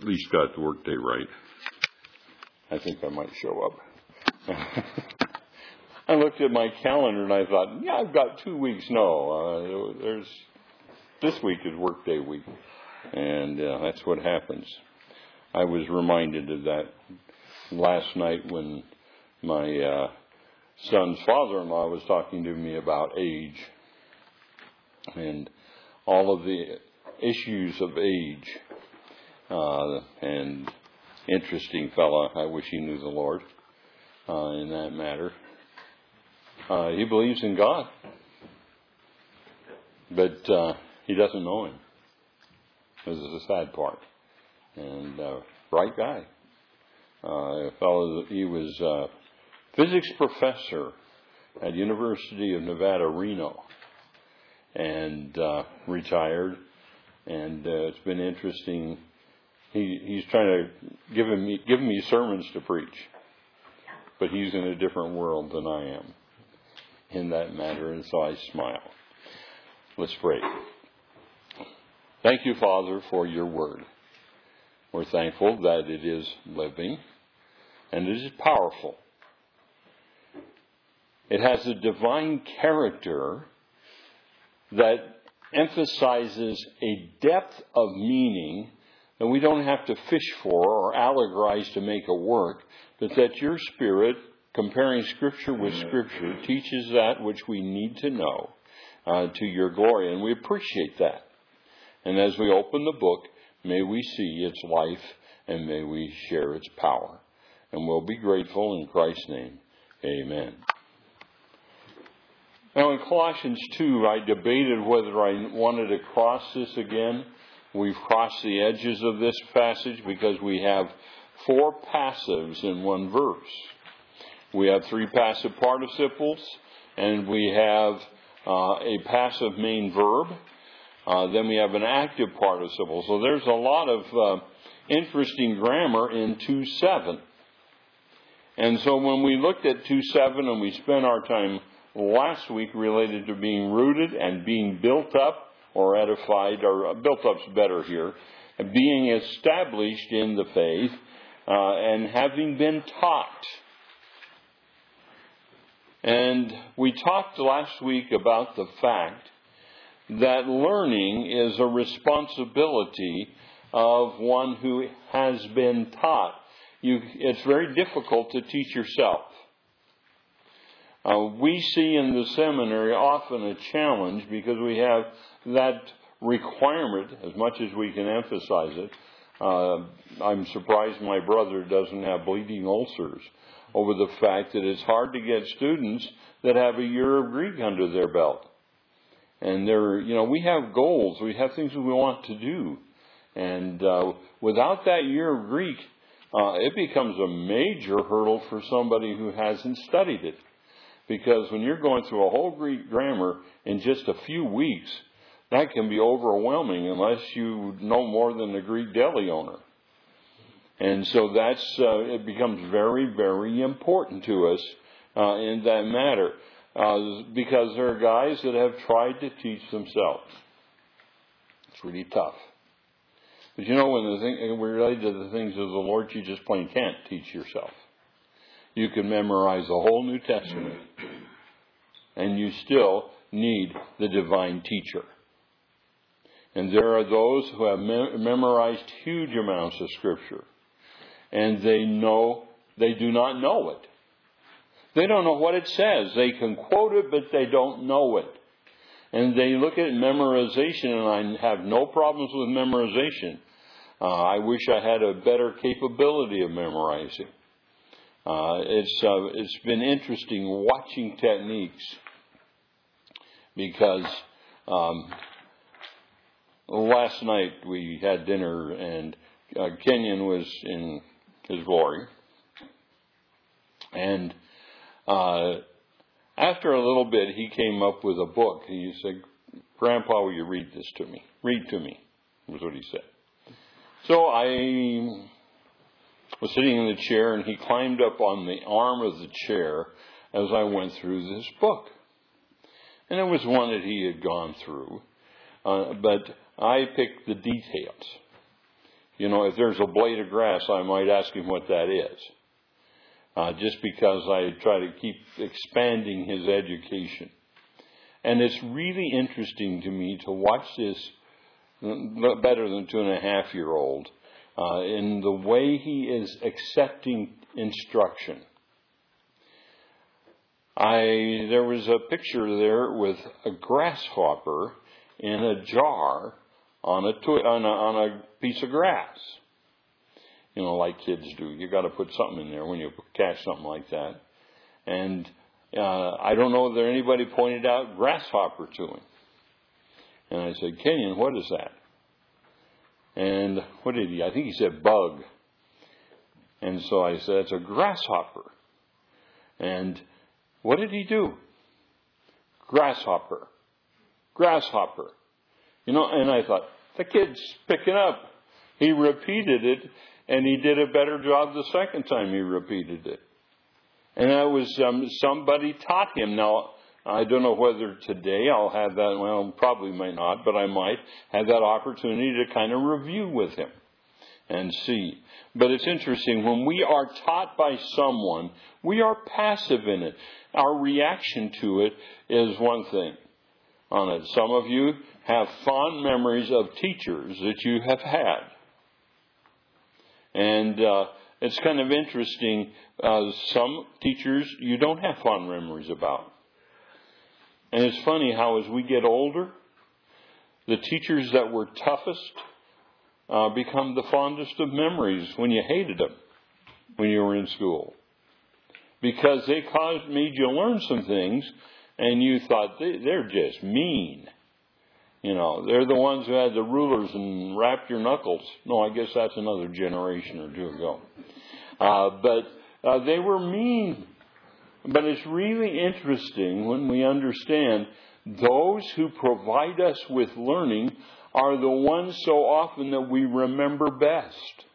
least got the workday right. I think I might show up. I looked at my calendar and I thought, yeah, I've got 2 weeks. No, this week is workday week. And that's what happens. I was reminded of that last night when my son's father-in-law was talking to me about age and all of the issues of age. And interesting fella. I wish he knew the Lord in that matter. He believes in God, but he doesn't know him. This is the sad part. And bright guy. A fellow, he was a physics professor at University of Nevada, Reno, and retired. And it's been interesting. He's trying to give me sermons to preach, but he's in a different world than I am in that matter, and so I smile. Let's pray. Thank you, Father, for your word. We're thankful that it is living and it is powerful. It has a divine character that emphasizes a depth of meaning that we don't have to fish for or allegorize to make it work, but that your Spirit, comparing Scripture with Scripture, teaches that which we need to know to your glory. And we appreciate that. And as we open the book, may we see its life and may we share its power. And we'll be grateful in Christ's name. Amen. Now in Colossians 2, I debated whether I wanted to cross this again. We've crossed the edges of this passage because we have 4 passives in one verse. We have 3 passive participles, and we have a passive main verb. Then we have an active participle. So there's a lot of interesting grammar in 2:7. And so when we looked at 2:7 and we spent our time last week related to being rooted and being built up or edified, or built up's better here, being established in the faith and having been taught. And we talked last week about the fact that learning is a responsibility of one who has been taught. It's very difficult to teach yourself. We see in the seminary often a challenge because we have that requirement, as much as we can emphasize it. I'm surprised my brother doesn't have bleeding ulcers over the fact that it's hard to get students that have a year of Greek under their belt. And we have goals, we have things that we want to do. And without that year of Greek, it becomes a major hurdle for somebody who hasn't studied it. Because when you're going through a whole Greek grammar in just a few weeks, that can be overwhelming unless you know more than the Greek deli owner. And so it becomes very, very important to us in that matter. Because there are guys that have tried to teach themselves. It's really tough. But when we're related to the things of the Lord, you just plain can't teach yourself. You can memorize the whole New Testament, and you still need the divine teacher. And there are those who have memorized huge amounts of Scripture, and they do not know it. They don't know what it says. They can quote it, but they don't know it. And they look at memorization, and I have no problems with memorization. I wish I had a better capability of memorizing. It's been interesting watching techniques because last night we had dinner and Kenyon was in his glory. And after a little bit, he came up with a book. He said, "Grandpa, will you read this to me? Read to me," was what he said. So I was sitting in the chair, and he climbed up on the arm of the chair as I went through this book. And it was one that he had gone through, but I picked the details. if there's a blade of grass, I might ask him what that is. Just because I try to keep expanding his education. And it's really interesting to me to watch this better than 2.5-year-old in the way he is accepting instruction. There was a picture there with a grasshopper in a jar on a piece of grass. Like kids do. You got to put something in there when you catch something like that. And I don't know whether anybody pointed out grasshopper to him. And I said, Kenyon, what is that? And what did he? I think he said bug. And so I said, it's a grasshopper. And what did he do? Grasshopper. Grasshopper. And I thought, the kid's picking up. He repeated it, and he did a better job the second time he repeated it. And that was somebody taught him. Now, I don't know whether today I'll have that. Well, probably might not, but I might have that opportunity to kind of review with him and see. But it's interesting. When we are taught by someone, we are passive in it. Our reaction to it is one thing on it. Some of you have fond memories of teachers that you have had. And it's kind of interesting. Some teachers you don't have fond memories about. And it's funny how as we get older, the teachers that were toughest become the fondest of memories when you hated them when you were in school. Because they made you learn some things, and you thought, they're just mean. They're the ones who had the rulers and wrapped your knuckles. No, I guess that's another generation or two ago. But they were mean. But it's really interesting when we understand those who provide us with learning are the ones so often that we remember best.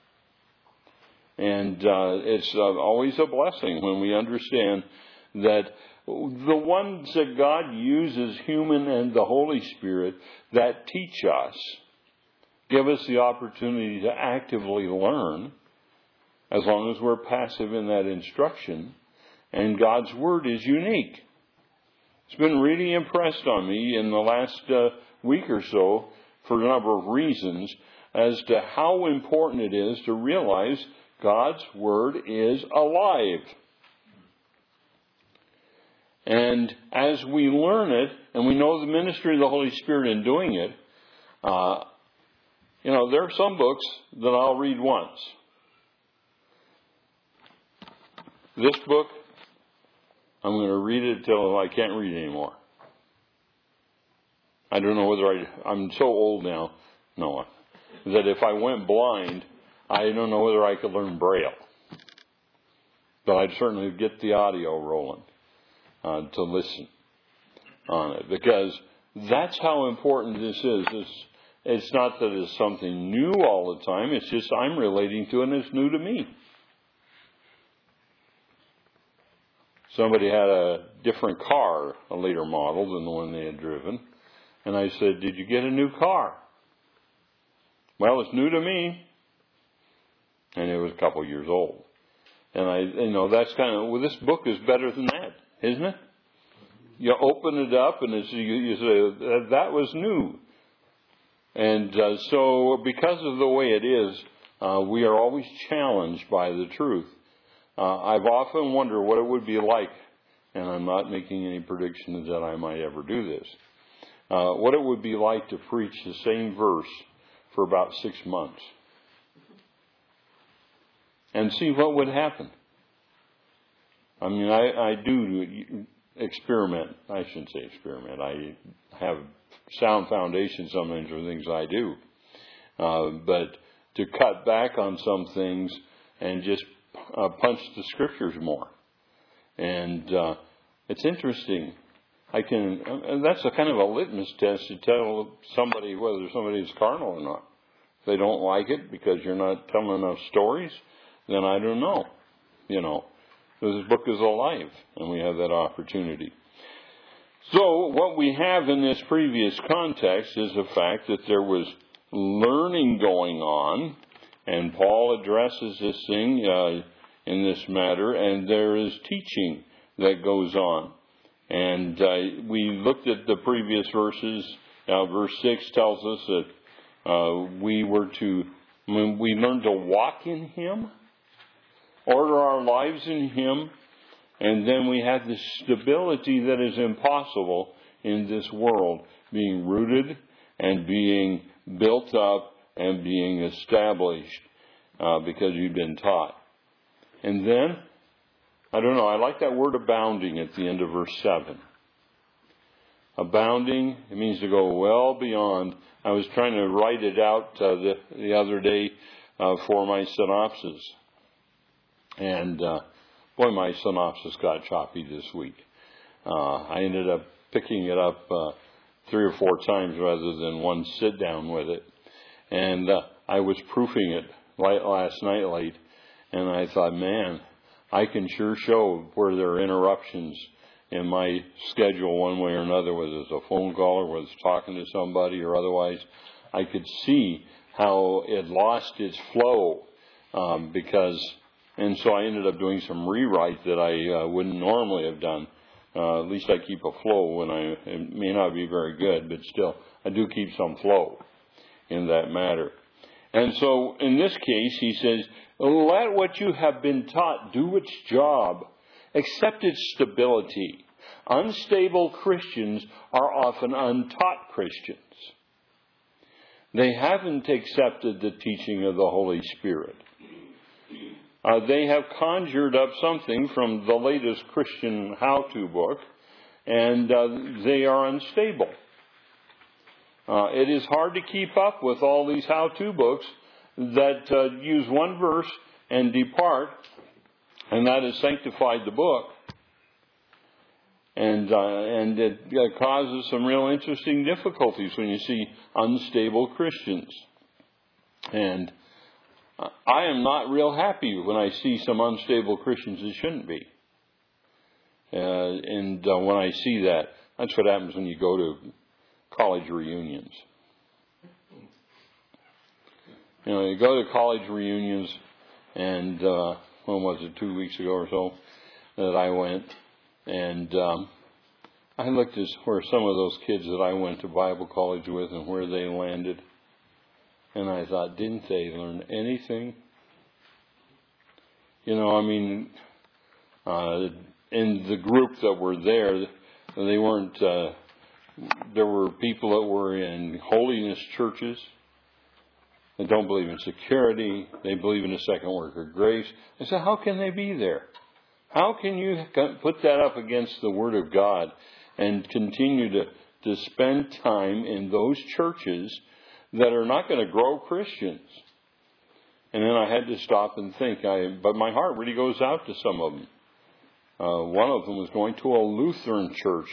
And it's always a blessing when we understand that the ones that God uses, human and the Holy Spirit, that teach us, give us the opportunity to actively learn, as long as we're passive in that instruction. And God's Word is unique. It's been really impressed on me in the last week or so, for a number of reasons, as to how important it is to realize God's Word is alive. And as we learn it, and we know the ministry of the Holy Spirit in doing it, there are some books that I'll read once. This book, I'm going to read it till I can't read anymore. I don't know whether I'm so old now, Noah, that if I went blind, I don't know whether I could learn Braille. But I'd certainly get the audio rolling to listen on it. Because that's how important this is. It's not that it's something new all the time. It's just I'm relating to it and it's new to me. Somebody had a different car, a later model than the one they had driven. And I said, did you get a new car? Well, it's new to me. And it was a couple years old. And that's this book is better than that, isn't it? You open it up and you say, that was new. And so because of the way it is, we are always challenged by the truth. I've often wondered what it would be like, and I'm not making any predictions that I might ever do this, what it would be like to preach the same verse for about 6 months. And see what would happen. I mean, I do experiment. I shouldn't say experiment. I have sound foundation sometimes for things I do. But to cut back on some things and just punch the scriptures more. And it's interesting. And that's a kind of a litmus test to tell somebody whether somebody is carnal or not. If they don't like it because you're not telling enough stories, then I don't know. This book is alive, and we have that opportunity. So what we have in this previous context is the fact that there was learning going on, and Paul addresses this thing in this matter, and there is teaching that goes on. And we looked at the previous verses. Verse 6 tells us that we learn to walk in Him, order our lives in Him, and then we have this stability that is impossible in this world, being rooted and being built up and being established because you've been taught. And then, I don't know, I like that word abounding at the end of verse 7. Abounding, it means to go well beyond. I was trying to write it out the other day for my synopsis. And boy, my synopsis got choppy this week. I ended up picking it up 3 or 4 times rather than one sit down with it. And I was proofing it last night late, and I thought, man, I can sure show where there are interruptions in my schedule one way or another, whether it's a phone call or whether it's talking to somebody or otherwise. I could see how it lost its flow and so I ended up doing some rewrite that I wouldn't normally have done. At least I keep a flow it may not be very good, but still, I do keep some flow in that matter. And so, in this case, he says, let what you have been taught do its job. Accept its stability. Unstable Christians are often untaught Christians. They haven't accepted the teaching of the Holy Spirit. They have conjured up something from the latest Christian how-to book, and they are unstable. It is hard to keep up with all these how-to books that use one verse and depart, and that has sanctified the book. And it causes some real interesting difficulties when you see unstable Christians. And I am not real happy when I see some unstable Christians that shouldn't be. And when I see that, that's what happens when you go to college reunions. You know, you go to college reunions, and when was it, 2 weeks ago or so, that I went, and I looked at where some of those kids that I went to Bible college with and where they landed, and I thought, didn't they learn anything? You know, I mean, in the group that were there, they weren't, there were people that were in holiness churches. They don't believe in security. They believe in the second work of grace. I said, how can they be there? How can you put that up against the Word of God and continue to spend time in those churches that are not going to grow Christians? And then I had to stop and think. But my heart really goes out to some of them. One of them was going to a Lutheran church.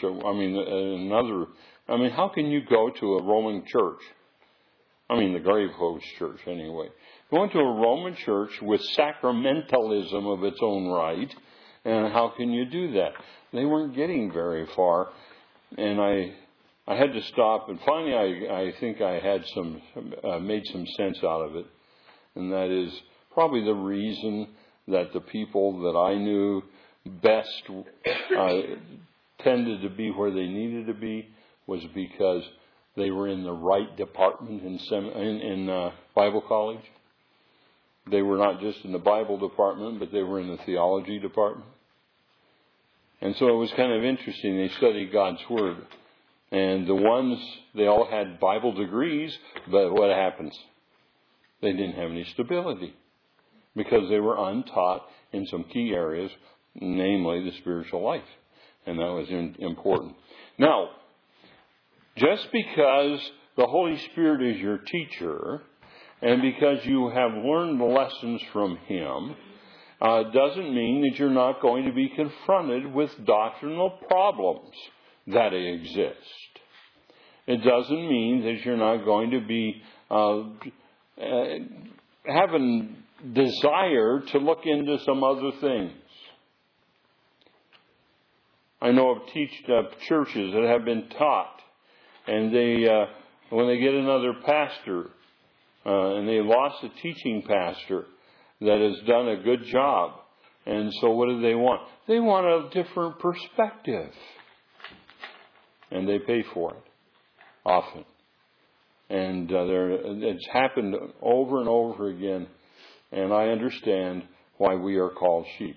How can you go to a Roman church? The Grave Host Church, anyway. Going to a Roman church with sacramentalism of its own right, and how can you do that? They weren't getting very far, and I had to stop, and finally I think I had made some sense out of it, and that is probably the reason that the people that I knew best tended to be where they needed to be was because they were in the right department in Bible college. They were not just in the Bible department, but they were in the theology department. And so it was kind of interesting. They studied God's Word. And the ones, they all had Bible degrees, but what happens? They didn't have any stability because they were untaught in some key areas, namely the spiritual life. And that was important. Now, just because the Holy Spirit is your teacher, and because you have learned the lessons from Him, doesn't mean that you're not going to be confronted with doctrinal problems that exist. It doesn't mean that you're not going to be having desire to look into some other things. I know of churches that have been taught, and they when they get another pastor, and they lost a teaching pastor that has done a good job. And so what do they want? They want a different perspective. And they pay for it, often. And it's happened over and over again. And I understand why we are called sheep.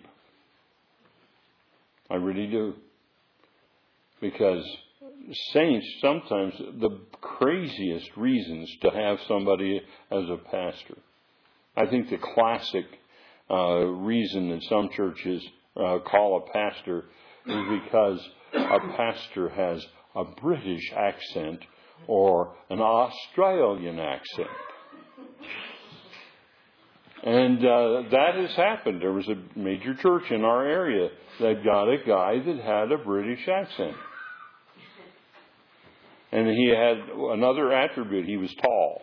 I really do. Because saints, sometimes the craziest reasons to have somebody as a pastor. I think the classic reason that some churches call a pastor is because a pastor has a British accent or an Australian accent. And that has happened. There was a major church in our area that got a guy that had a British accent. And he had another attribute. He was tall.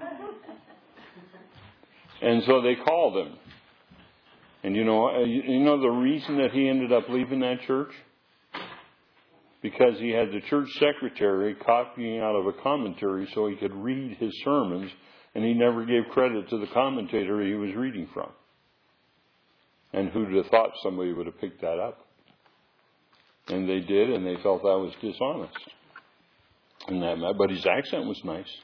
And so they called him. And you know the reason that he ended up leaving that church? Because he had the church secretary copying out of a commentary so he could read his sermons, and he never gave credit to the commentator he was reading from. And who'd have thought somebody would have picked that up? And they did, and they felt that was dishonest. But his accent was nice.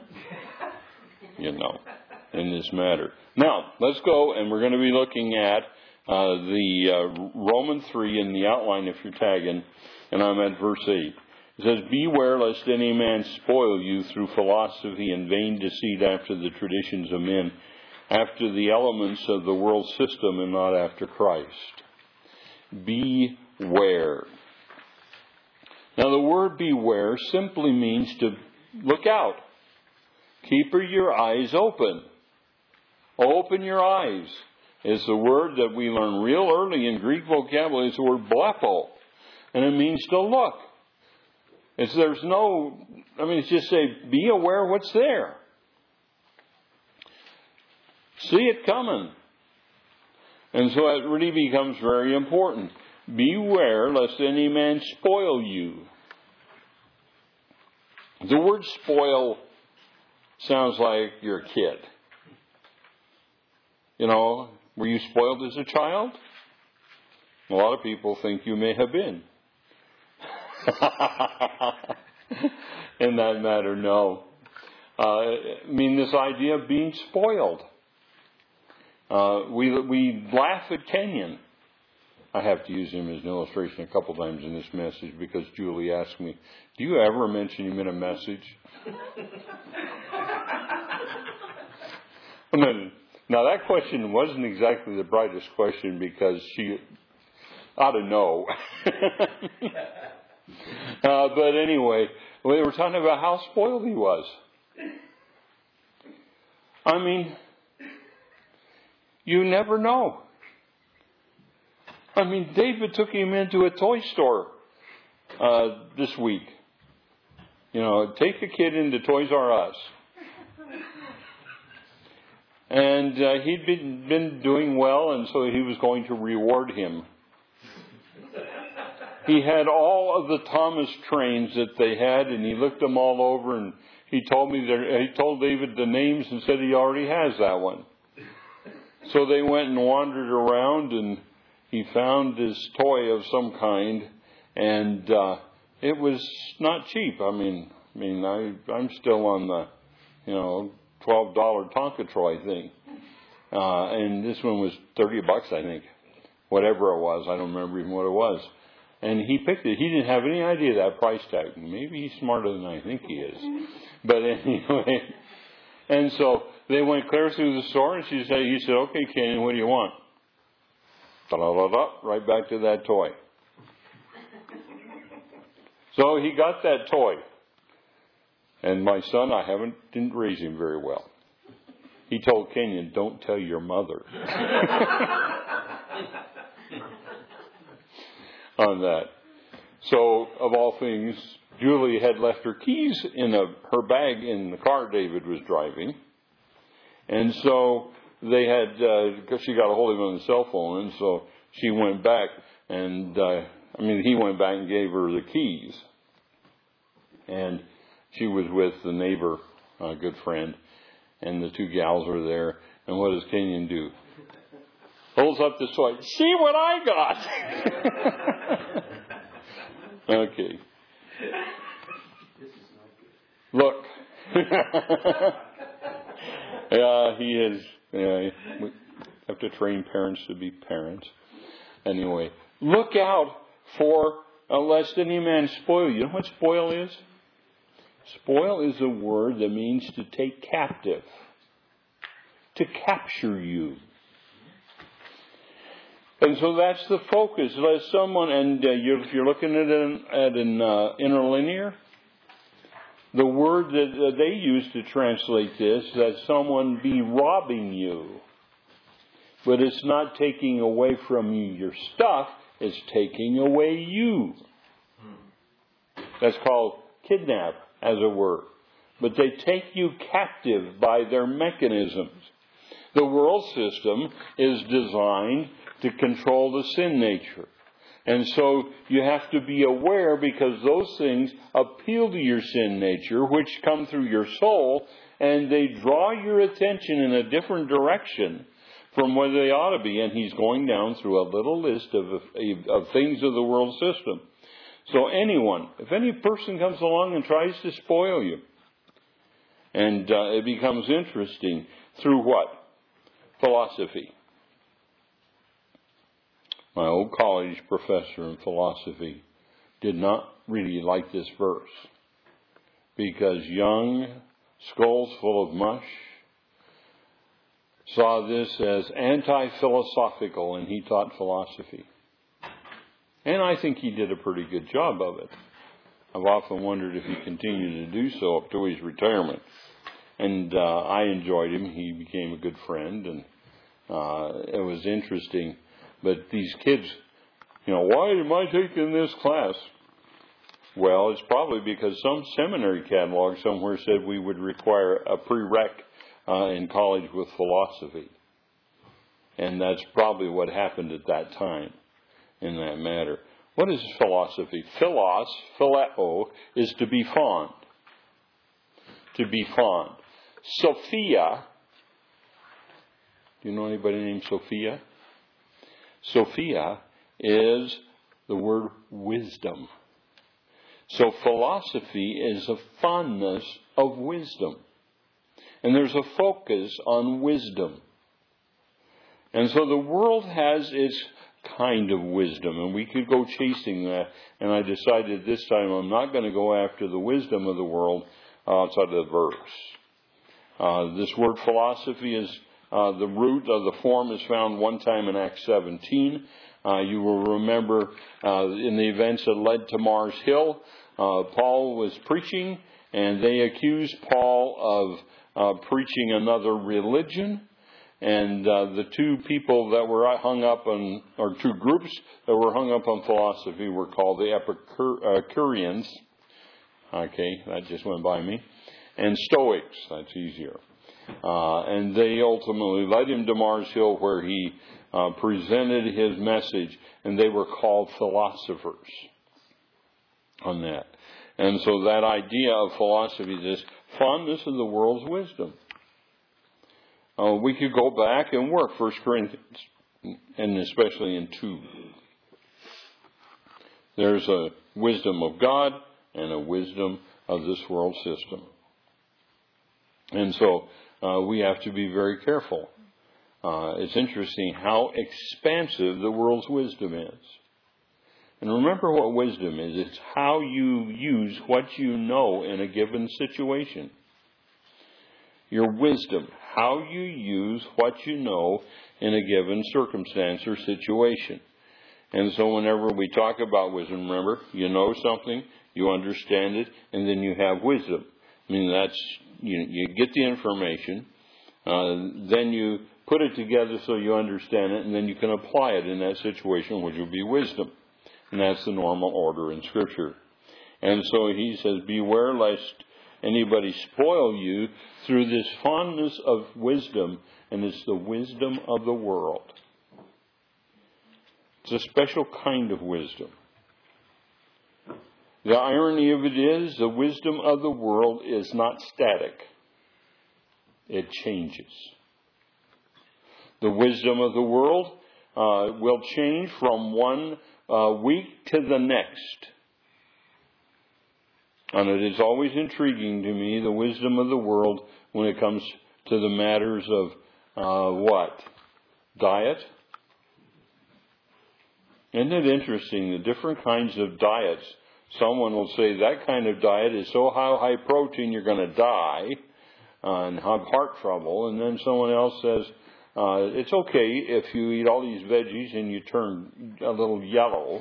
In this matter. Now, let's go, and we're going to be looking at the Romans 3 in the outline if you're tagging, and I'm at verse 8. It says, "Beware lest any man spoil you through philosophy and vain deceit after the traditions of men, after the elements of the world system and not after Christ." Beware. Now, the word beware simply means to look out. Keep your eyes open. Open your eyes. It's the word that we learn real early in Greek vocabulary. It's the word blepo. And it means to look. It's just say, be aware what's there. See it coming. And so it really becomes very important. Beware lest any man spoil you. The word spoil sounds like you're a kid. Were you spoiled as a child? A lot of people think you may have been. In that matter, no. This idea of being spoiled. We laugh at Kenyon. I have to use him as an illustration a couple times in this message because Julie asked me, "Do you ever mention him in a message?" Now that question wasn't exactly the brightest question because she ought to know. But anyway, we were talking about how spoiled he was. You never know. David took him into a toy store this week. Take a kid into Toys R Us. And he'd been doing well, and so he was going to reward him. He had all of the Thomas trains that they had, and he looked them all over, and he told David the names and said he already has that one. So they went and wandered around, and he found this toy of some kind, and it was not cheap. I'm still on the, $12 Tonka Troy thing. And this one was $30, I think. Whatever it was. I don't remember even what it was. And he picked it. He didn't have any idea that price tag. Maybe he's smarter than I think he is. But anyway. And so they went clear through the store, and he said, "Okay, Kenyon, what do you want?" Da-da-da-da, right back to that toy. So he got that toy. And my son, didn't raise him very well. He told Kenyon, "Don't tell your mother." On that. So, of all things, Julie had left her keys in her bag in the car David was driving. And so they had, because she got a hold of him on the cell phone, and so she went back, and he went back and gave her the keys. And she was with the neighbor, a good friend, And the two gals are there. And what does Kenyon do? Holds up the sword. See what I got! Okay. Look. Yeah, he is. Yeah, we have to train parents to be parents. Anyway, look out for lest any man spoil you. You know what spoil is? Spoil is a word that means to take captive, to capture you. And so that's the focus. Lest someone, and if you're looking at an interlinear, the word that they use to translate this, that someone be robbing you. But it's not taking away from you your stuff, it's taking away you. That's called kidnap, as it were. But they take you captive by their mechanisms. The world system is designed to control the sin nature. And so you have to be aware, because those things appeal to your sin nature, which come through your soul, and they draw your attention in a different direction from where they ought to be. And he's going down through a little list of things of the world system. So anyone, if any person comes along and tries to spoil you, and it becomes interesting, through what? Philosophy. My old college professor in philosophy did not really like this verse, because young skulls full of mush saw this as anti-philosophical, and he taught philosophy. And I think he did a pretty good job of it. I've often wondered if he continued to do so up to his retirement. And I enjoyed him. He became a good friend, and it was interesting. But these kids, why am I taking this class? Well, it's probably because some seminary catalog somewhere said we would require a prereq in college with philosophy. And that's probably what happened at that time in that matter. What is philosophy? Phileo, is to be fond. To be fond. Sophia. Do you know anybody named Sophia? Sophia is the word wisdom. So philosophy is a fondness of wisdom. And there's a focus on wisdom. And so the world has its kind of wisdom, and we could go chasing that. And I decided this time I'm not going to go after the wisdom of the world outside of the verse. This word philosophy is the root of the form is found one time in Acts 17. You will remember in the events that led to Mars Hill, Paul was preaching, and they accused Paul of preaching another religion. And the two people that were hung up on, or two groups that were hung up on philosophy, were called the Epicureans. Okay, that just went by me. And Stoics, that's easier. And they ultimately led him to Mars Hill, where he presented his message, and they were called philosophers on that. And so that idea of philosophy is this fondness of the world's wisdom. We could go back and work 1 Corinthians, and especially in 2. There's a wisdom of God and a wisdom of this world system. And so we have to be very careful. It's interesting how expansive the world's wisdom is. And remember what wisdom is. It's how you use what you know in a given situation. Your wisdom, how you use what you know in a given circumstance or situation. And so whenever we talk about wisdom, remember, you know something, you understand it, and then you have wisdom. I mean, that's, you get the information, then you put it together so you understand it, and then you can apply it in that situation, which will be wisdom. And that's the normal order in Scripture. And so he says, beware lest anybody spoil you through this fondness of wisdom, and it's the wisdom of the world. It's a special kind of wisdom. The irony of it is, the wisdom of the world is not static. it changes. The wisdom of the world will change from one week to the next. And it is always intriguing to me, the wisdom of the world, when it comes to the matters of what? Diet? Isn't it interesting, the different kinds of diets? Someone will say that kind of diet is so high protein you're going to die and have heart trouble. And then someone else says, it's okay if you eat all these veggies and you turn a little yellow.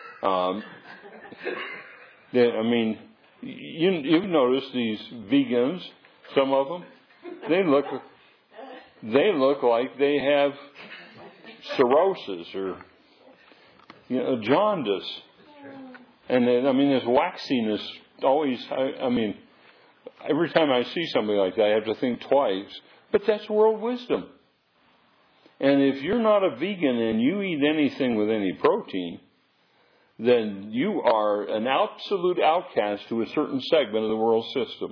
You've noticed these vegans, some of them, they look like they have cirrhosis or jaundice. And this waxiness always, every time I see somebody like that, I have to think twice. But that's world wisdom. And if you're not a vegan and you eat anything with any protein, then you are an absolute outcast to a certain segment of the world system.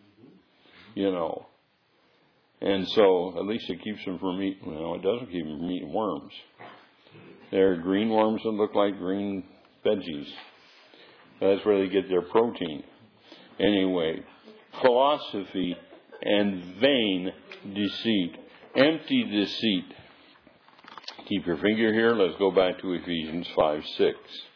And so, at least it keeps them from eating, it doesn't keep them from eating worms. There are green worms that look like green veggies. That's where they get their protein. Anyway, philosophy and vain deceit. Empty deceit. Keep your finger here. Let's go back to Ephesians 5:6.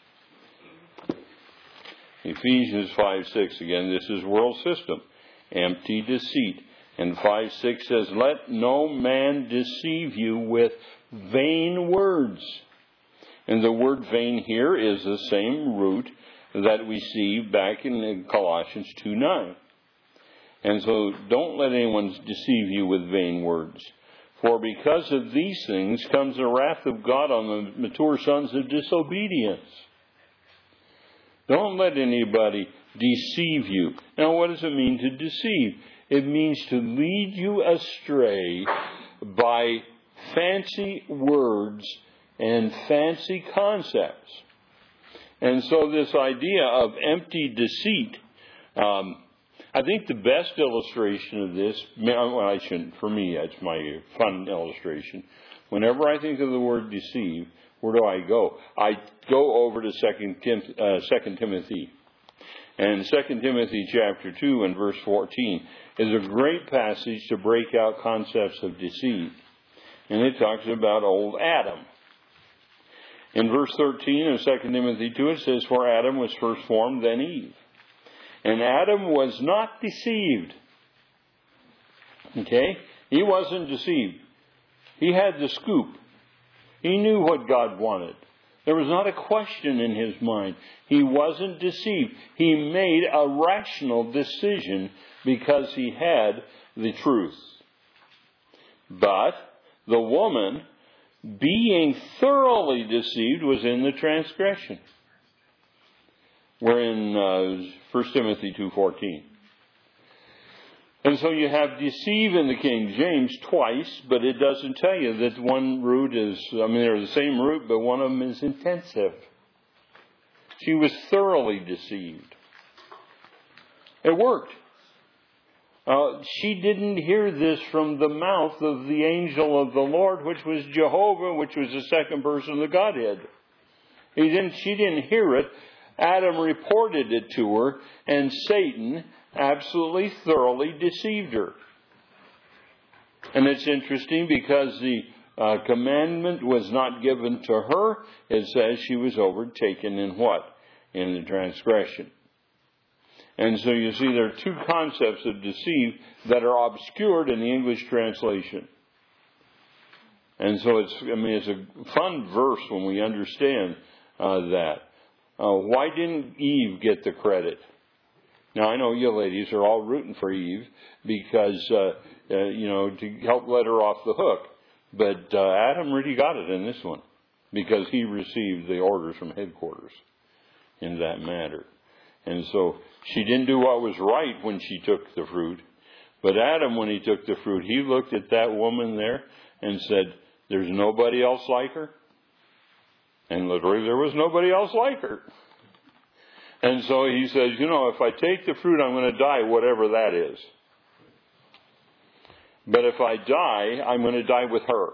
Ephesians 5:6 again. This is world system. Empty deceit. And 5:6 says, let no man deceive you with vain words. And the word vain here is the same root that we see back in Colossians 2:9. And so don't let anyone deceive you with vain words. For because of these things comes the wrath of God on the mature sons of disobedience. Don't let anybody deceive you. Now, what does it mean to deceive? It means to lead you astray by fancy words and fancy concepts. And so this idea of empty deceit, I think the best illustration of this, for me, that's my fun illustration. Whenever I think of the word deceive, where do I go? I go over to 2 Timothy. And 2 Timothy chapter 2 and verse 14 is a great passage to break out concepts of deceit. And it talks about old Adam. In verse 13 of 2 Timothy 2, it says, for Adam was first formed, then Eve. And Adam was not deceived. Okay? He wasn't deceived. He had the scoop. He knew what God wanted. There was not a question in his mind. He wasn't deceived. He made a rational decision because he had the truth. But the woman, being thoroughly deceived, was in the transgression. We're in 1 Timothy 2:14. And so you have deceive in the King James twice, but it doesn't tell you that one root is, they're the same root, but one of them is intensive. She was thoroughly deceived. It worked. She didn't hear this from the mouth of the angel of the Lord, which was Jehovah, which was the second person of the Godhead. She didn't hear it. Adam reported it to her, and Satan absolutely thoroughly deceived her. And it's interesting because the commandment was not given to her. It says she was overtaken in what? In the transgression. And so you see there are two concepts of deceive that are obscured in the English translation. And so it's a fun verse when we understand that. Why didn't Eve get the credit? Now, I know you ladies are all rooting for Eve because, to help let her off the hook. But Adam really got it in this one because he received the orders from headquarters in that matter. And so she didn't do what was right when she took the fruit. But Adam, when he took the fruit, he looked at that woman there and said, there's nobody else like her. And literally, there was nobody else like her. And so he says, if I take the fruit, I'm going to die, whatever that is. But if I die, I'm going to die with her.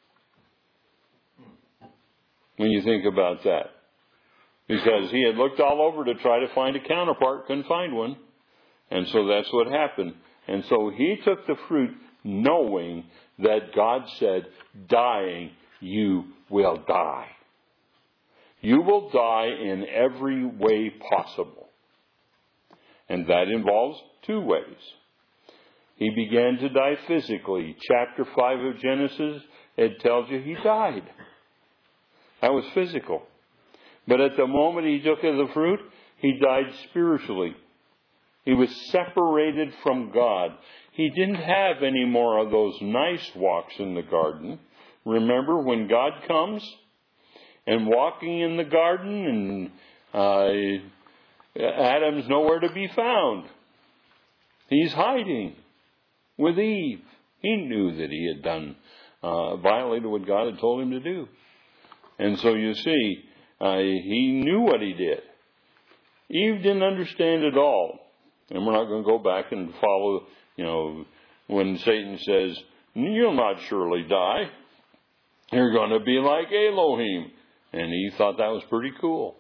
When you think about that. Because he had looked all over to try to find a counterpart, couldn't find one. And so that's what happened. And so he took the fruit knowing that God said, dying, you will die. You will die in every way possible. And that involves two ways. He began to die physically. Chapter 5 of Genesis, it tells you he died. That was physical. But at the moment he took of the fruit, he died spiritually. He was separated from God. He didn't have any more of those nice walks in the garden. Remember when God comes and walking in the garden and Adam's nowhere to be found. He's hiding with Eve. He knew that he had done violated what God had told him to do. And so you see, he knew what he did. Eve didn't understand it all. And we're not going to go back and follow, when Satan says, you'll not surely die. You're going to be like Elohim. And Eve thought that was pretty cool.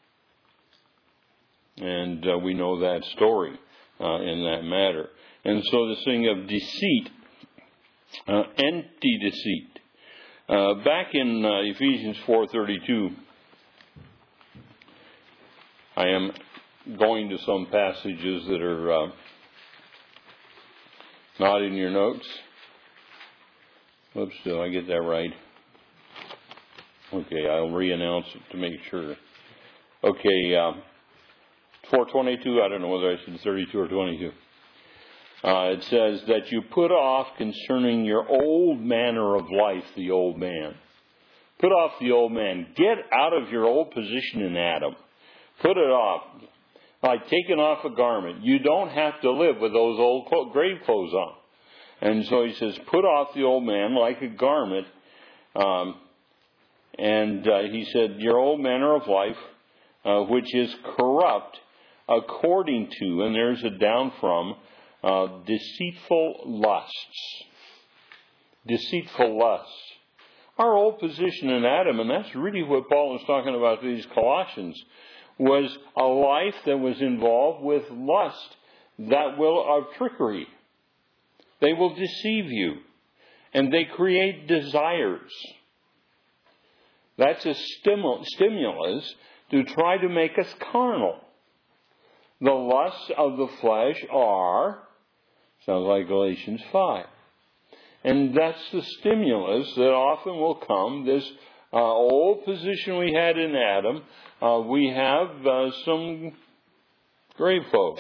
And we know that story in that matter. And so this thing of deceit, empty deceit. Back in Ephesians 4:32, I am going to some passages that are not in your notes. Whoops, did I get that right? Okay, I'll re-announce it to make sure. Okay, 4:22, I don't know whether I said 32 or 22. It says that you put off concerning your old manner of life, the old man. Put off the old man. Get out of your old position in Adam. Put it off. Like taking off a garment. You don't have to live with those old grave clothes on. And so he says, put off the old man like a garment. He said, your old manner of life, which is corrupt, according to, and there's a down from, deceitful lusts. Deceitful lusts. Our old position in Adam, and that's really what Paul is talking about to these Colossians, was a life that was involved with lust of trickery. They will deceive you. And they create desires. That's a stimulus to try to make us carnal. The lusts of the flesh are, sounds like Galatians 5. And that's the stimulus that often will come. This old position we had in Adam, we have some grave clothes.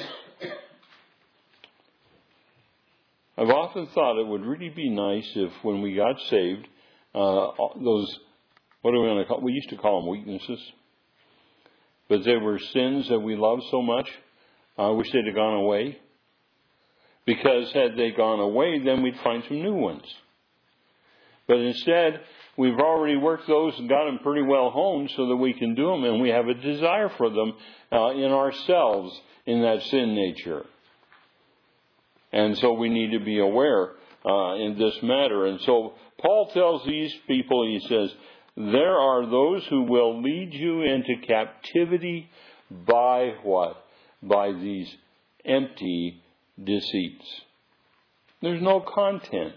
I've often thought it would really be nice if when we got saved, those, what are we going to call? We used to call them weaknesses. But they were sins that we loved so much. I wish they'd have gone away. Because had they gone away, then we'd find some new ones. But instead, we've already worked those and got them pretty well honed so that we can do them. And we have a desire for them in ourselves in that sin nature. And so we need to be aware in this matter. And so Paul tells these people, he says, there are those who will lead you into captivity by what? By these empty deceits. There's no content.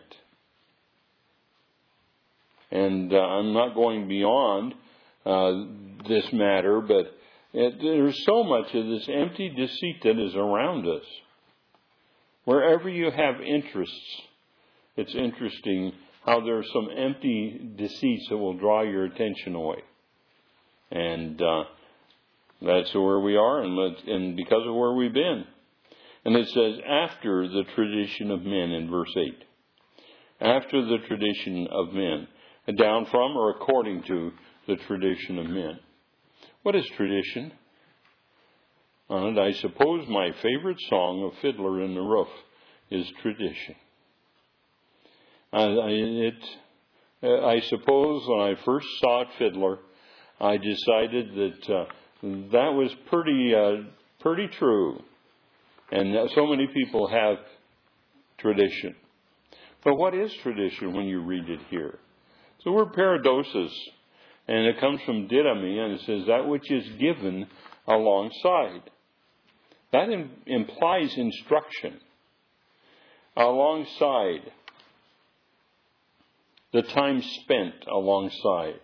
And I'm not going beyond this matter, but there's so much of this empty deceit that is around us. Wherever you have interests, it's interesting how there are some empty deceits that will draw your attention away. And that's where we are, and because of where we've been. And it says, after the tradition of men in verse 8. After the tradition of men. Down from or according to the tradition of men. What is tradition? And I suppose my favorite song of Fiddler in the Roof is tradition. I suppose when I first saw Fiddler, I decided that that was pretty true. And so many people have tradition. But what is tradition when you read it here? So the word paradosis, and it comes from didomi, and it says that which is given alongside. That implies instruction. Alongside. The time spent alongside.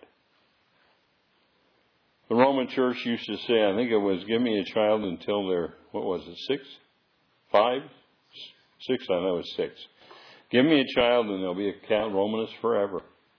The Roman Church used to say, I think it was, give me a child until they're, 6? 5? 6? I know it was 6. Give me a child and they'll be a Romanist forever.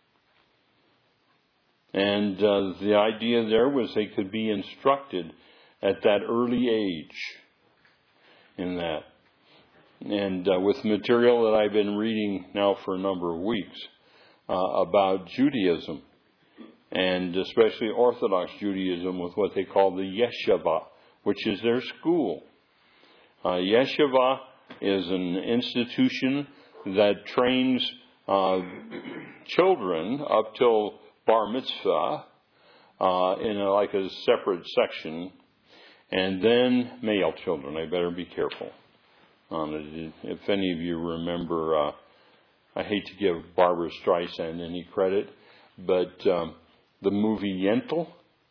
And the idea there was they could be instructed at that early age in that. And with material that I've been reading now for a number of weeks about Judaism, and especially Orthodox Judaism with what they call the yeshiva, which is their school. Yeshiva is an institution that trains children up till bar mitzvah in like a separate section, and then male children. I better be careful on it. If any of you remember, I hate to give Barbara Streisand any credit, but the movie Yentl.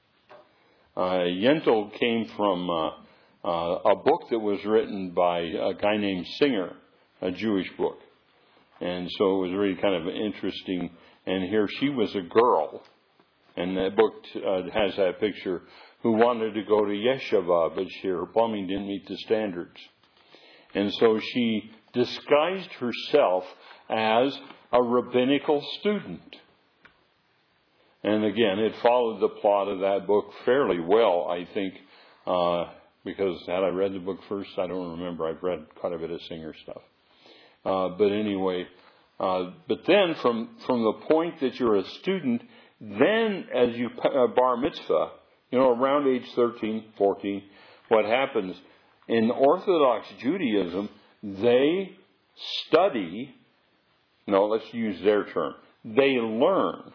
Yentl came from a book that was written by a guy named Singer, a Jewish book. And so it was really kind of interesting. And here she was a girl, and that book has that picture, who wanted to go to yeshiva, but her plumbing didn't meet the standards. And so she disguised herself as a rabbinical student. And again, it followed the plot of that book fairly well, I think, because had I read the book first, I don't remember. I've read quite a bit of Singer stuff. But anyway, but then from the point that you're a student, then as you bar mitzvah, around age 13, 14, what happens in Orthodox Judaism, they study, let's use their term, they learn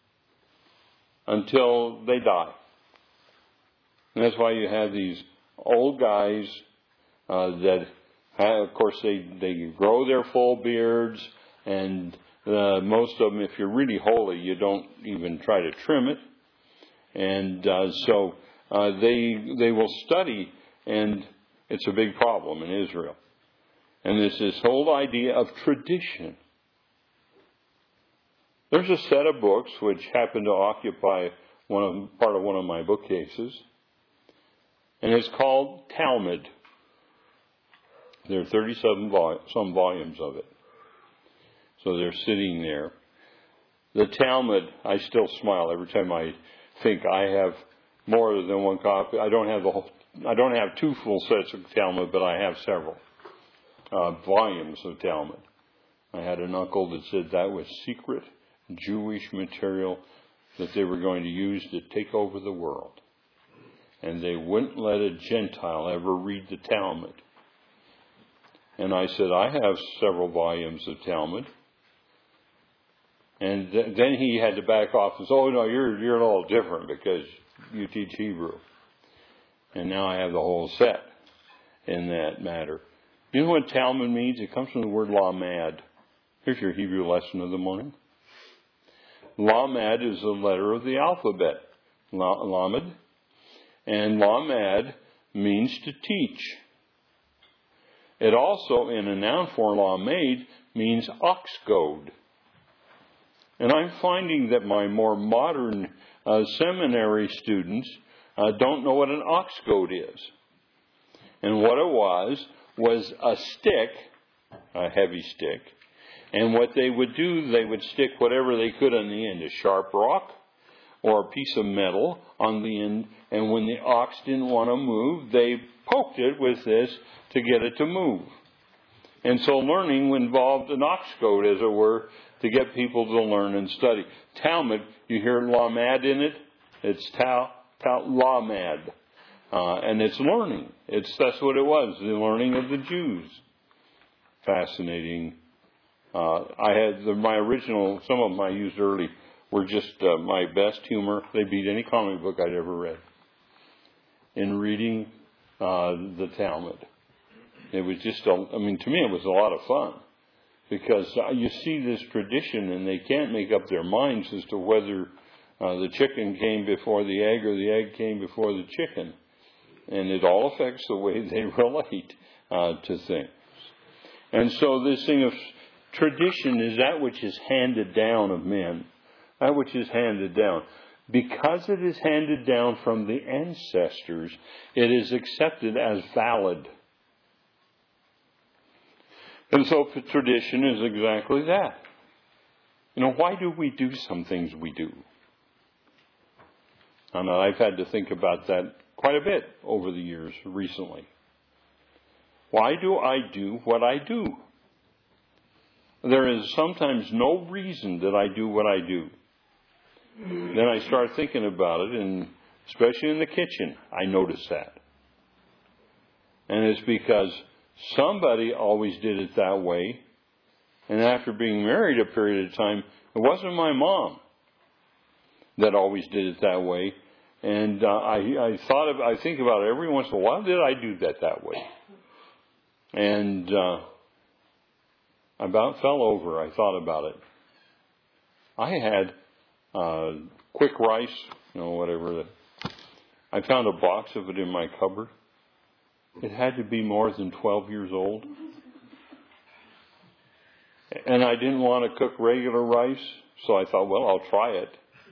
until they die. And that's why you have these old guys that have, of course, they grow their full beards, and most of them, if you're really holy, you don't even try to trim it. And so they will study, and it's a big problem in Israel. And there's this whole idea of tradition. There's a set of books which happen to occupy part of one of my bookcases, and it's called Talmud. There are 37 some volumes of it. So they're sitting there. The Talmud, I still smile every time I think I have more than one copy. I don't have 2 full sets of Talmud, but I have several volumes of Talmud. I had an uncle that said that was secret Jewish material that they were going to use to take over the world. And they wouldn't let a Gentile ever read the Talmud. And I said, I have several volumes of Talmud. And then he had to back off and say, oh, no, you're a little different because you teach Hebrew. And now I have the whole set in that matter. You know what Talmud means? It comes from the word lamed. Here's your Hebrew lesson of the morning. Lamed is the letter of the alphabet. Lamed. And lamed means to teach. It also, in a noun form, lamed, means ox goad. And I'm finding that my more modern seminary students don't know what an ox goad is. And what it was a stick, a heavy stick. And what they would do, they would stick whatever they could on the end, a sharp rock or a piece of metal on the end. And when the ox didn't want to move, they poked it with this to get it to move. And so learning involved an ox goad, as it were, to get people to learn and study. Talmud, you hear lamed in it? It's lamed. And it's learning. That's what it was, the learning of the Jews. Fascinating. I had my original, some of them I used early, were just my best humor. They beat any comic book I'd ever read in reading the Talmud. It was just, to me it was a lot of fun. Because you see this tradition and they can't make up their minds as to whether the chicken came before the egg or the egg came before the chicken. And it all affects the way they relate to things. And so this thing of tradition is that which is handed down of men. That which is handed down. Because it is handed down from the ancestors, it is accepted as valid. And so tradition is exactly that. Why do we do some things we do? And I've had to think about that quite a bit over the years recently. Why do I do what I do? There is sometimes no reason that I do what I do. Then I start thinking about it, and especially in the kitchen, I notice that. And it's because somebody always did it that way. And after being married a period of time, it wasn't my mom that always did it that way. And I think about it every once in a while. Why did I do that way? And I about fell over. I thought about it. I had quick rice, whatever. I found a box of it in my cupboard. It had to be more than 12 years old. And I didn't want to cook regular rice, so I thought, well, I'll try it.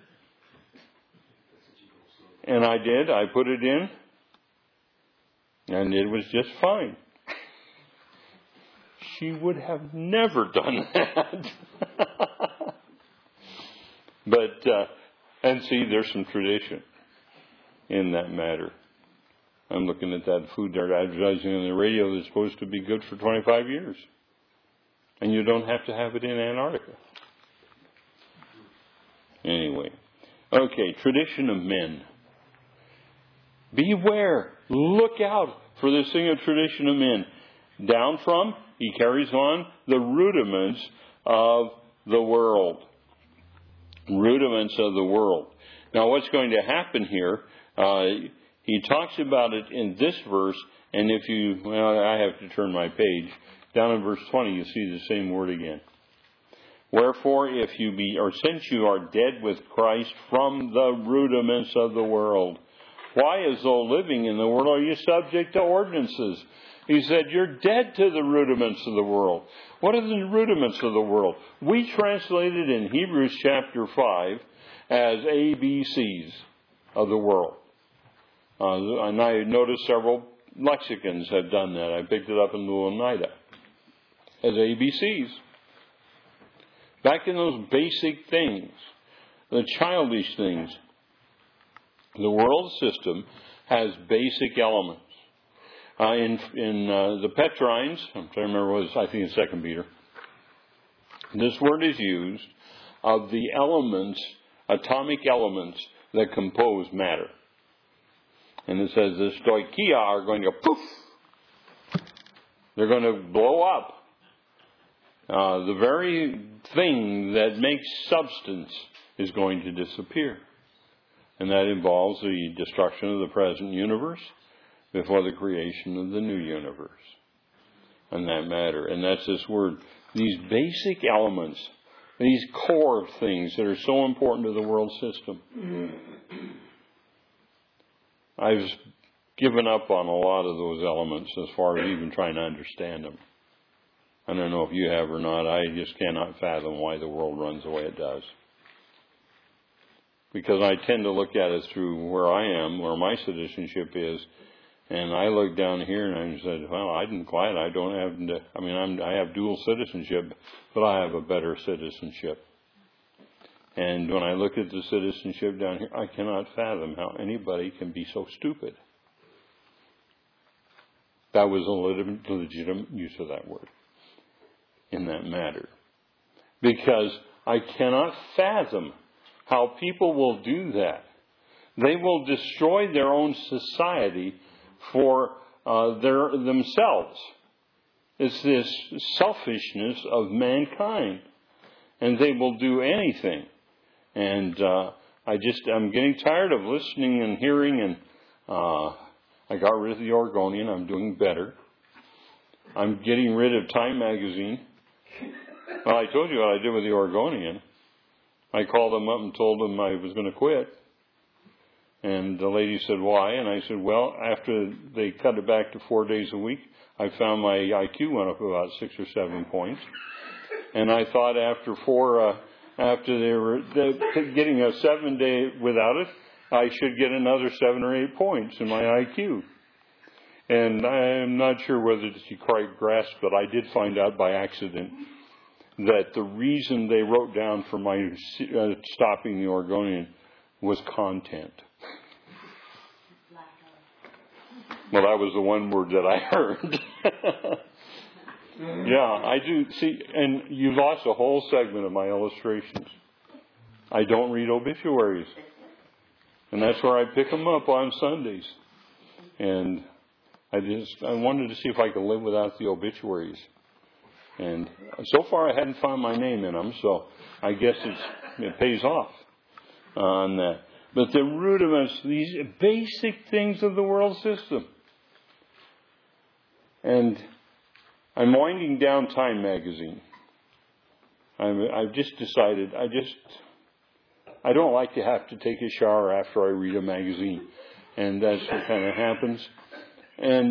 And I did. I put it in, and it was just fine. She would have never done that. But, and see, there's some tradition in that matter. I'm looking at that food they're advertising on the radio that's supposed to be good for 25 years. And you don't have to have it in Antarctica. Anyway. Okay, tradition of men. Beware. Look out for this thing of tradition of men. Down from, he carries on, the rudiments of the world. Rudiments of the world. Now what's going to happen here, he talks about it in this verse, and I have to turn my page. Down in verse 20, you see the same word again. Wherefore, since you are dead with Christ from the rudiments of the world, why, as though living in the world, are you subject to ordinances? He said, you're dead to the rudiments of the world. What are the rudiments of the world? We translate it in Hebrews chapter 5 as ABCs of the world. And I noticed several lexicons have done that. I picked it up in Oneida as ABCs. Back in those basic things, the childish things, the world system has basic elements. In the Petrines, I'm trying to remember I think it's 2 Peter, this word is used of the elements, atomic elements that compose matter. And it says the stoichia are going to poof. They're going to blow up. The very thing that makes substance is going to disappear. And that involves the destruction of the present universe before the creation of the new universe. And that matter. And that's this word. These basic elements, these core things that are so important to the world system. I've given up on a lot of those elements as far as even trying to understand them. I don't know if you have or not. I just cannot fathom why the world runs the way it does. Because I tend to look at it through where I am, where my citizenship is, and I look down here and I said, well, I'm glad I don't have, I have dual citizenship, but I have a better citizenship. And when I look at the citizenship down here, I cannot fathom how anybody can be so stupid. That was a legitimate use of that word in that matter. Because I cannot fathom how people will do that. They will destroy their own society for themselves. It's this selfishness of mankind. And they will do anything. And I'm getting tired of listening and hearing, and I got rid of the Oregonian. I'm doing better. I'm getting rid of Time magazine. Well, I told you what I did with the Oregonian. I called them up and told them I was going to quit. And the lady said, why? And I said, well, after they cut it back to 4 days a week, I found my IQ went up about 6 or 7 points. And I thought after they were getting a 7-day without it, I should get another 7 or 8 points in my IQ. And I'm not sure whether she quite grasped, but I did find out by accident that the reason they wrote down for my stopping the Oregonian was content. Well, that was the one word that I heard. Yeah, I do. See, and you lost a whole segment of my illustrations. I don't read obituaries. And that's where I pick them up on Sundays. And I wanted to see if I could live without the obituaries. And so far I hadn't found my name in them, so I guess it pays off on that. But the rudiments, these basic things of the world system. And I'm winding down Time magazine. I've just decided, I don't like to have to take a shower after I read a magazine. And that's what kind of happens. And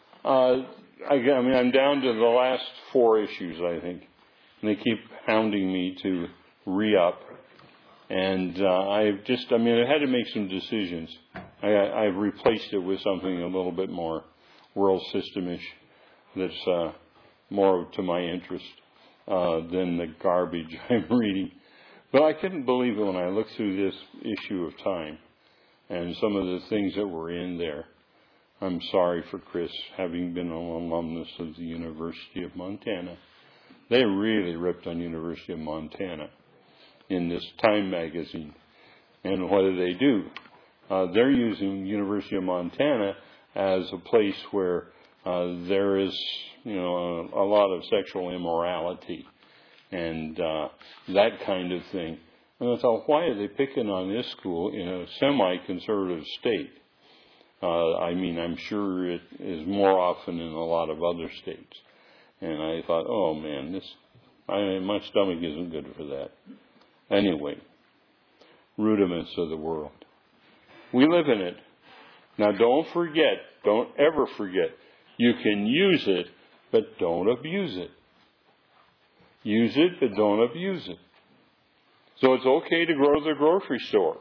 I'm down to the last 4 issues, I think. And they keep hounding me to re-up. And I've had to make some decisions. I've replaced it with something a little bit more world systemish that's more to my interest than the garbage I'm reading. But I couldn't believe it when I looked through this issue of Time and some of the things that were in there. I'm sorry for Chris, having been an alumnus of the University of Montana. They really ripped on University of Montana in this Time magazine. And what do? They're using University of Montana as a place where there is, a lot of sexual immorality and that kind of thing. And I thought, why are they picking on this school in a semi-conservative state? I'm sure it is more often in a lot of other states. And I thought, oh man, my stomach isn't good for that. Anyway, rudiments of the world. We live in it. Now don't ever forget, you can use it, but don't abuse it. Use it, but don't abuse it. So it's okay to go to the grocery store.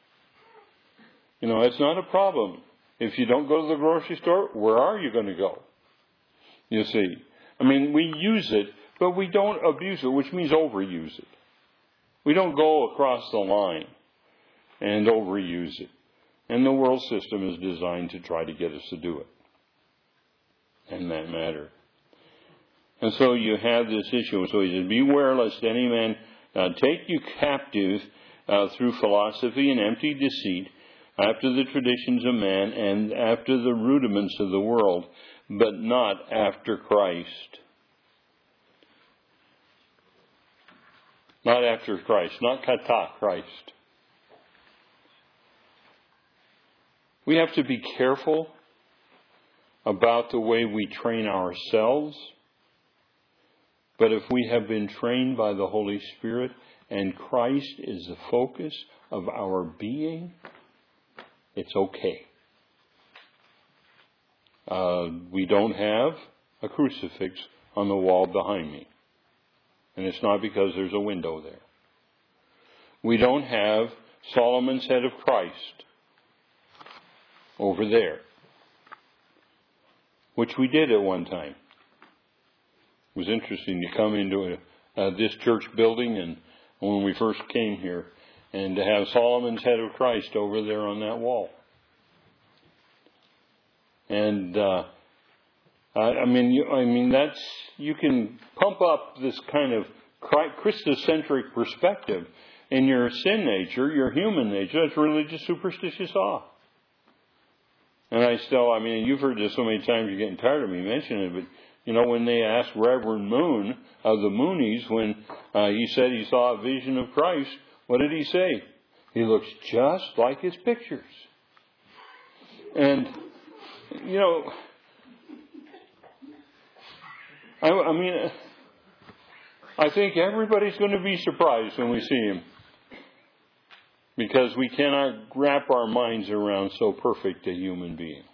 It's not a problem. If you don't go to the grocery store, where are you going to go? You see. We use it, but we don't abuse it, which means overuse it. We don't go across the line and overuse it. And the world system is designed to try to get us to do it. In that matter. And so you have this issue. So he says, beware lest any man take you captive through philosophy and empty deceit, after the traditions of man and after the rudiments of the world, but not after Christ. Not after Christ, not kata Christ. We have to be careful about the way we train ourselves. But if we have been trained by the Holy Spirit and Christ is the focus of our being, it's okay. We don't have a crucifix on the wall behind me. And it's not because there's a window there. We don't have Solomon's head of Christ over there, which we did at one time. It was interesting to come into this church building, and when we first came here, and to have Solomon's head of Christ over there on that wall. And that's, you can pump up this kind of Christocentric perspective in your sin nature, your human nature. That's really just superstitious awe. And you've heard this so many times you're getting tired of me mentioning it, but when they asked Reverend Moon of the Moonies, when he said he saw a vision of Christ, what did he say? He looks just like his pictures. And, I think everybody's going to be surprised when we see Him. Because we cannot wrap our minds around so perfect a human being.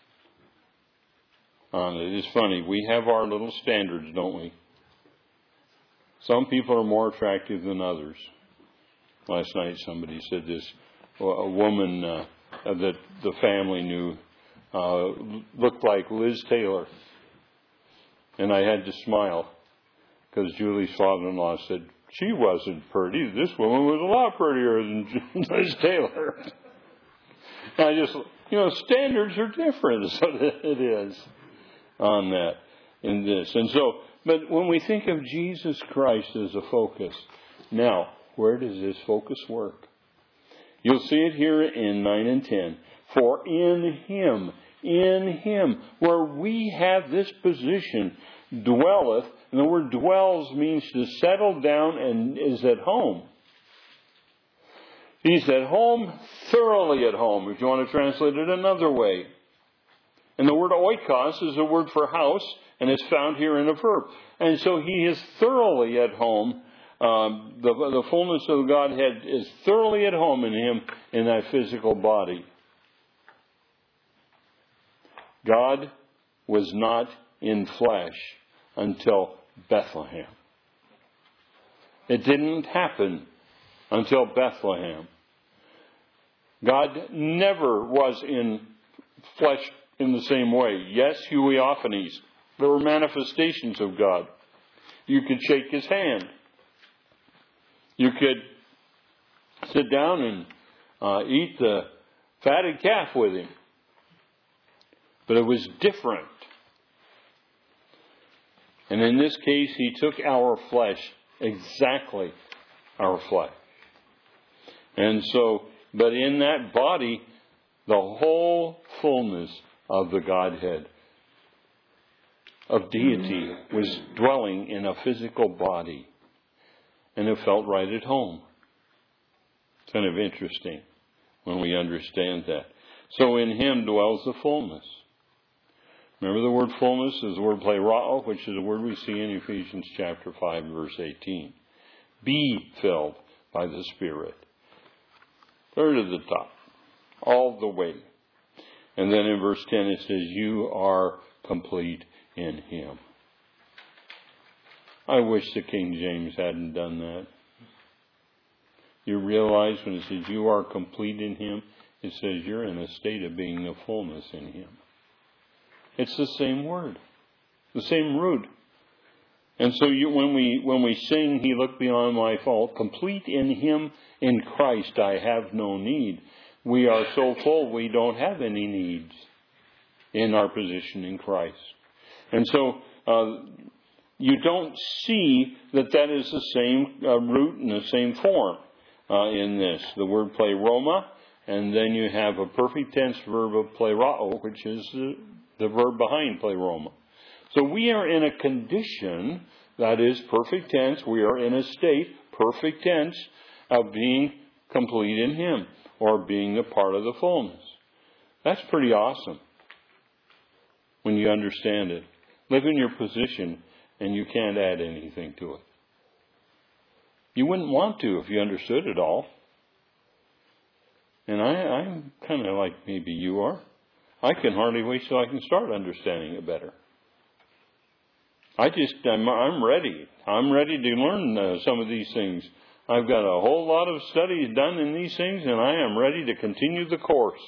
It is funny. We have our little standards, don't we? Some people are more attractive than others. Last night somebody said this. A woman that the family knew looked like Liz Taylor. And I had to smile because Julie's father-in-law said, she wasn't pretty. This woman was a lot prettier than Liz Taylor. I just, standards are different, so it is on that, in this. And so, but when we think of Jesus Christ as a focus, now, where does this focus work? You'll see it here in 9 and 10. For in Him, where we have this position, dwelleth, and the word dwells means to settle down and is at home. He's at home, thoroughly at home, if you want to translate it another way. And the word oikos is a word for house, and it's found here in a verb. And so He is thoroughly at home. The fullness of the Godhead is thoroughly at home in Him, in that physical body. God was not in flesh until Bethlehem. It didn't happen until Bethlehem. God never was in flesh in the same way. Yes, Huiophanies. There were manifestations of God. You could shake His hand. You could sit down and eat the fatted calf with Him. But it was different. And in this case, He took our flesh, exactly our flesh. And so, but in that body, the whole fullness of the Godhead, of deity, was dwelling in a physical body. And it felt right at home. It's kind of interesting when we understand that. So in Him dwells the fullness. Remember, the word fullness is the word plerao, which is a word we see in Ephesians chapter 5, verse 18. Be filled by the Spirit. Clear to the top. All the way. And then in verse 10 it says, you are complete in Him. I wish the King James hadn't done that. You realize when it says you are complete in Him, it says you're in a state of being the fullness in Him. It's the same word, the same root. And so when we sing, He looked beyond my fault, complete in Him, in Christ I have no need. We are so full we don't have any needs in our position in Christ. And so you don't see that is the same root and the same form in this. The word pleroma, and then you have a perfect tense verb of plerao, which is the verb behind pleroma. So we are in a condition that is perfect tense. We are in a state, perfect tense, of being complete in Him, or being a part of the fullness. That's pretty awesome when you understand it. Live in your position and you can't add anything to it. You wouldn't want to if you understood it all. And I'm kind of like maybe you are. I can hardly wait till I can start understanding it better. I'm ready. I'm ready to learn some of these things. I've got a whole lot of studies done in these things, and I am ready to continue the course.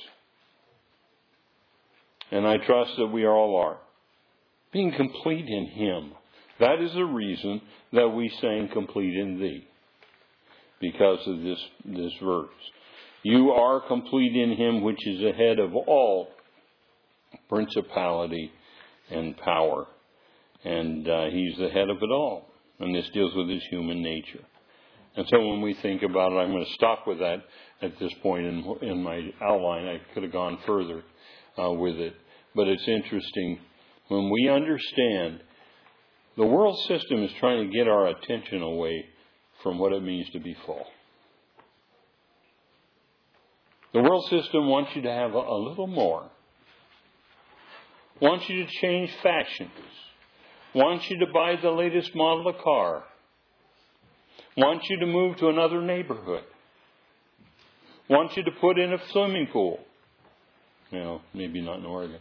And I trust that we all are. Being complete in Him. That is the reason that we sang complete in Thee. Because of this verse. You are complete in Him, which is the head of all principality and power. And He's the head of it all. And this deals with His human nature. And so when we think about it, I'm going to stop with that at this point in my outline. I could have gone further with it. But it's interesting. When we understand, the world system is trying to get our attention away from what it means to be full. The world system wants you to have a little more. Wants you to change fashions. Wants you to buy the latest model of car. Want you to move to another neighborhood. Want you to put in a swimming pool. Well, maybe not in Oregon.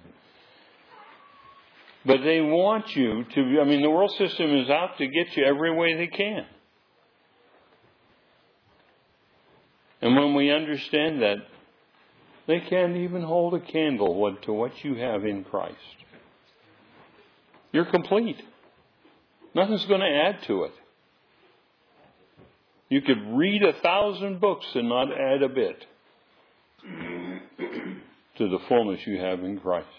But they want you to, the world system is out to get you every way they can. And when we understand that, they can't even hold a candle to what you have in Christ. You're complete. Nothing's going to add to it. You could read 1,000 books and not add a bit to the fullness you have in Christ.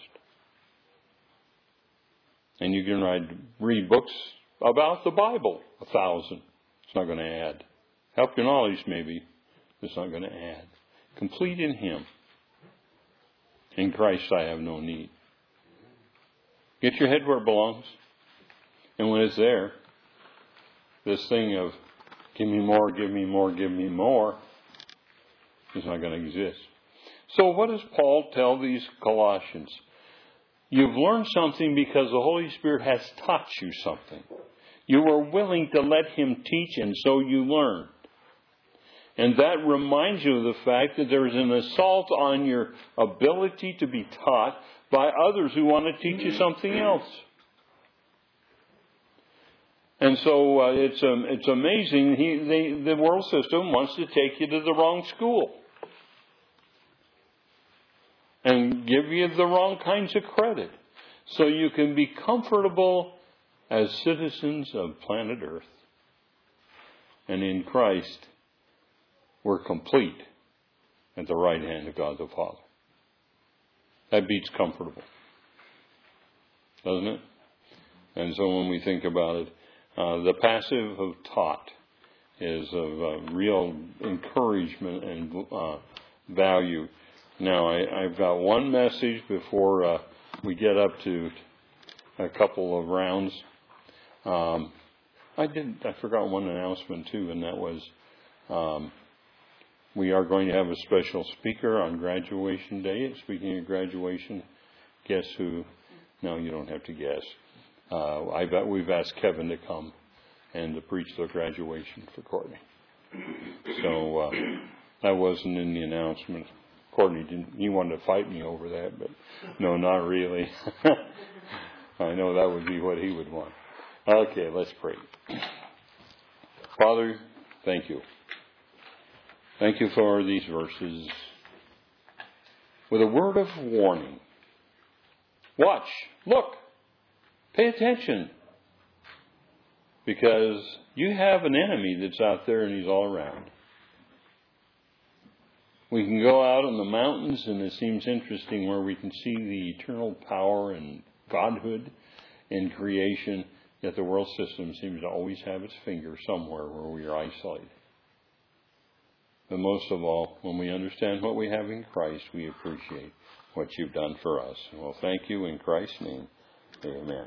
And you can read books about the Bible, 1,000. It's not going to add. Help your knowledge, maybe. It's not going to add. Complete in Him. In Christ I have no need. Get your head where it belongs. And when it's there, this thing of give me more, give me more, give me more is not going to exist. So what does Paul tell these Colossians? You've learned something because the Holy Spirit has taught you something. You were willing to let Him teach, and so you learned. And that reminds you of the fact that there is an assault on your ability to be taught by others who want to teach you something else. And so it's amazing. The world system wants to take you to the wrong school and give you the wrong kinds of credit so you can be comfortable as citizens of planet Earth. And in Christ, we're complete at the right hand of God the Father. That beats comfortable, doesn't it? And so when we think about it, the passive of taught is of real encouragement and value. Now, I've got one message before we get up to a couple of rounds. I forgot one announcement too, and that was we are going to have a special speaker on graduation day. Speaking of graduation, guess who? No, you don't have to guess. We've asked Kevin to come and to preach the graduation for Courtney. So that wasn't in the announcement. Courtney he wanted to fight me over that, but no, not really. I know that would be what he would want. Okay, let's pray. Father, thank you. Thank you for these verses with a word of warning. Watch, look, pay attention, because you have an enemy that's out there and he's all around. We can go out on the mountains, and it seems interesting where we can see the eternal power and godhood in creation, yet the world system seems to always have its finger somewhere where we are isolated. But most of all, when we understand what we have in Christ, we appreciate what you've done for us. Well, thank you in Christ's name. Amen.